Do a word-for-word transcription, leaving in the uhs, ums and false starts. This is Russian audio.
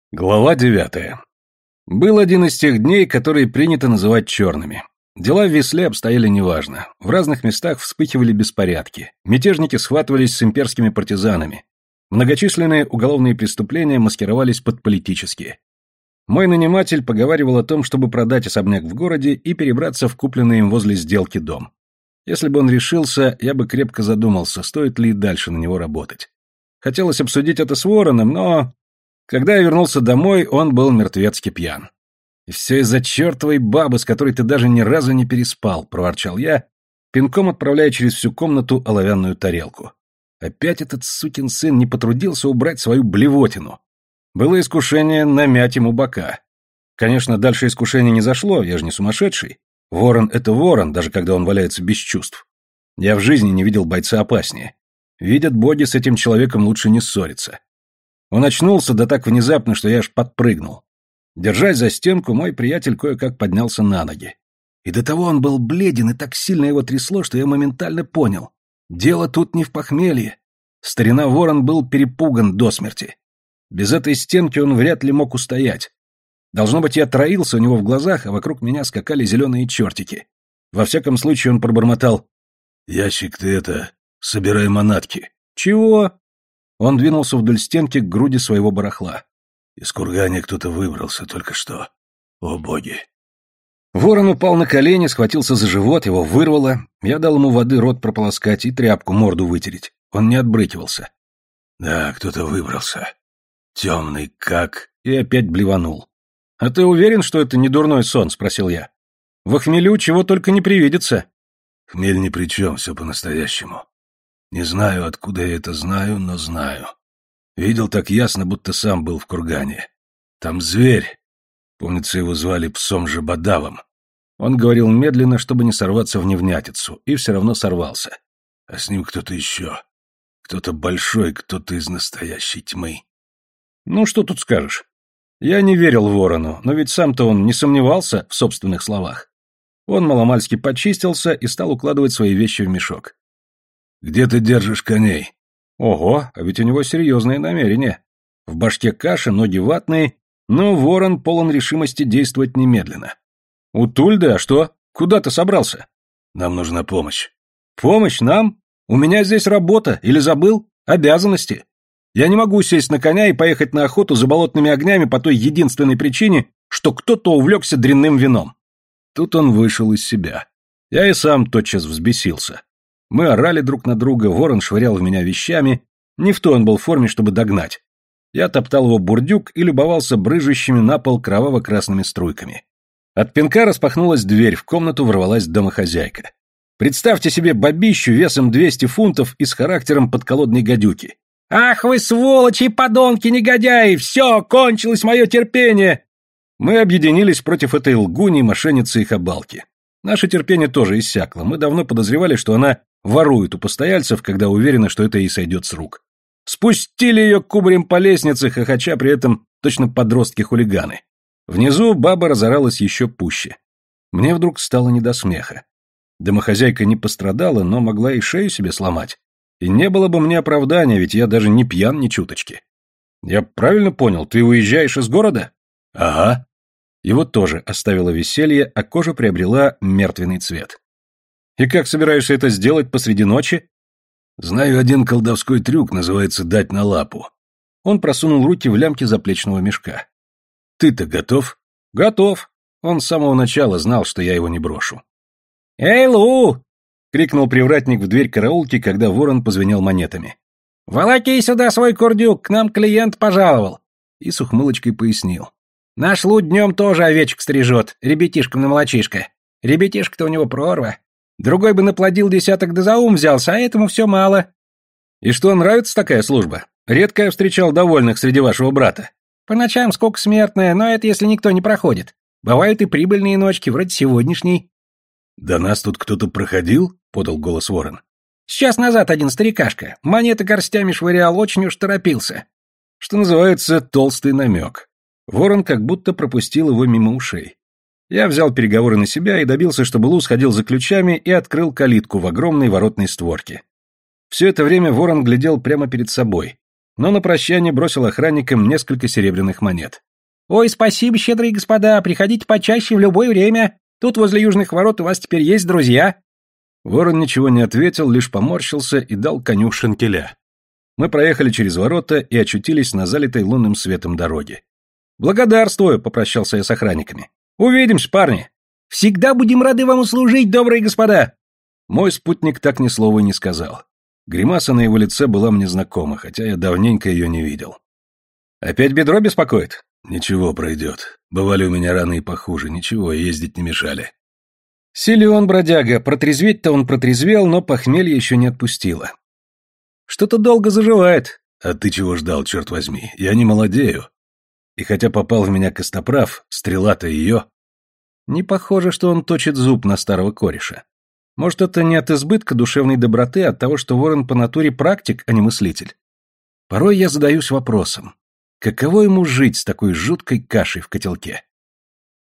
Глава девятая. Был один из тех дней, которые принято называть черными. Дела в Висле обстояли неважно. В разных местах вспыхивали беспорядки. Мятежники схватывались с имперскими партизанами. Многочисленные уголовные преступления маскировались под политические. Мой наниматель поговаривал о том, чтобы продать особняк в городе и перебраться в купленный им возле сделки дом. Если бы он решился, я бы крепко задумался, стоит ли и дальше на него работать. Хотелось обсудить это с Вороном, но... Когда я вернулся домой, он был мертвецки пьян. «И все из-за чертовой бабы, с которой ты даже ни разу не переспал», — проворчал я, пинком отправляя через всю комнату оловянную тарелку. Опять этот сукин сын не потрудился убрать свою блевотину. Было искушение намять ему бока. Конечно, дальше искушение не зашло, я же не сумасшедший. Ворон — это ворон, даже когда он валяется без чувств. Я в жизни не видел бойца опаснее. Видят боги, с этим человеком лучше не ссориться. Он очнулся, да так внезапно, что я аж подпрыгнул. Держась за стенку, мой приятель кое-как поднялся на ноги. И до того он был бледен, и так сильно его трясло, что я моментально понял. Дело тут не в похмелье. Старина Ворон был перепуган до смерти. Без этой стенки он вряд ли мог устоять. Должно быть, я троился у него в глазах, а вокруг меня скакали зеленые чертики. Во всяком случае он пробормотал: «Ящик, ты это, собирай манатки». «Чего?» Он двинулся вдоль стенки к груди своего барахла. Из кургана кто-то выбрался только что. О боги! Ворон упал на колени, схватился за живот, его вырвало. Я дал ему воды рот прополоскать и тряпку морду вытереть. Он не отбрыкивался. Да, кто-то выбрался. Темный как... И опять блеванул. «А ты уверен, что это не дурной сон?» — спросил я. «В хмелю чего только не привидится». «Хмель ни при чем, все по-настоящему. Не знаю, откуда я это знаю, но знаю. Видел так ясно, будто сам был в кургане. Там зверь. Помнится, его звали псом Жабодавом. Он говорил медленно, чтобы не сорваться в невнятицу, и все равно сорвался. А с ним кто-то еще. Кто-то большой, кто-то из настоящей тьмы». Ну, что тут скажешь? Я не верил Ворону, но ведь сам-то он не сомневался в собственных словах. Он маломальски почистился и стал укладывать свои вещи в мешок. «Где ты держишь коней?» Ого, а ведь у него серьезные намерения. В башке каша, ноги ватные, но Ворон полон решимости действовать немедленно. «У Тульды, а что? Куда ты собрался?» «Нам нужна помощь». «Помощь нам? У меня здесь работа, или забыл? Обязанности. Я не могу сесть на коня и поехать на охоту за болотными огнями по той единственной причине, что кто-то увлекся дрянным вином». Тут он вышел из себя. Я и сам тотчас взбесился. Мы орали друг на друга, Ворон швырял в меня вещами, не в той он был в форме, чтобы догнать. Я топтал его бурдюк и любовался брыжущими на пол кроваво-красными струйками. От пинка распахнулась дверь, в комнату ворвалась домохозяйка. Представьте себе бабищу весом двести фунтов и с характером подколодной гадюки. «Ах вы сволочи и подонки, негодяи! Все, кончилось мое терпение!» Мы объединились против этой лгуни, мошенницы и хабалки. Наше терпение тоже иссякло, мы давно подозревали, что она ворует у постояльцев, когда уверены, что это ей сойдет с рук. Спустили ее кубарем по лестнице, хохоча при этом точно подростки-хулиганы. Внизу баба разоралась еще пуще. Мне вдруг стало не до смеха. Домохозяйка не пострадала, но могла и шею себе сломать. И не было бы мне оправдания, ведь я даже не пьян ни чуточки. Я правильно понял, ты уезжаешь из города? Ага. Его тоже оставило веселье, а кожа приобрела мертвенный цвет. И как собираешься это сделать посреди ночи? Знаю один колдовской трюк, называется «дать на лапу». Он просунул руки в лямки заплечного мешка. Ты-то готов? Готов. Он с самого начала знал, что я его не брошу. «Эй, Лу!» — крикнул привратник в дверь караулки, когда Ворон позвенел монетами. «Волоки сюда свой курдюк, к нам клиент пожаловал!» И с ухмылочкой пояснил. «Наш Лу днем тоже овечек стрижет, ребятишкам на молочишко. Ребятишка-то у него прорва. Другой бы наплодил десяток да за ум взялся, а этому все мало». «И что, нравится такая служба? Редко я встречал довольных среди вашего брата». «По ночам сколько смертная, но это если никто не проходит. Бывают и прибыльные ночки, вроде сегодняшней». «До нас тут кто-то проходил?» — подал голос Ворон. «Сейчас назад один старикашка. Монеты горстями швырял, очень уж торопился». Что называется, толстый намек. Ворон как будто пропустил его мимо ушей. Я взял переговоры на себя и добился, чтобы Лу сходил за ключами и открыл калитку в огромной воротной створке. Все это время Ворон глядел прямо перед собой. но на прощание бросил охранникам несколько серебряных монет. «Ой, спасибо, щедрые господа, приходите почаще в любое время. Тут возле южных ворот у вас теперь есть друзья». Ворон ничего не ответил, лишь поморщился и дал коню шенкеля. Мы проехали через ворота и очутились на залитой лунным светом дороге. «Благодарствую», — попрощался я с охранниками. «Увидимся, парни». «Всегда будем рады вам услужить, добрые господа». Мой спутник так ни слова и не сказал. Гримаса на его лице была мне знакома, хотя я давненько ее не видел. «Опять бедро беспокоит?» «Ничего, пройдет. Бывали у меня раны и похуже, ничего, ездить не мешали». Силен бродяга, протрезветь-то он протрезвел, но похмелье еще не отпустило. «Что-то долго заживает». «А ты чего ждал, черт возьми? Я не молодею. И хотя попал в меня костоправ, стрела-то ее...» Не похоже, что он точит зуб на старого кореша. Может, это не от избытка душевной доброты, а от того, что Ворон по натуре практик, а не мыслитель? Порой я задаюсь вопросом, каково ему жить с такой жуткой кашей в котелке?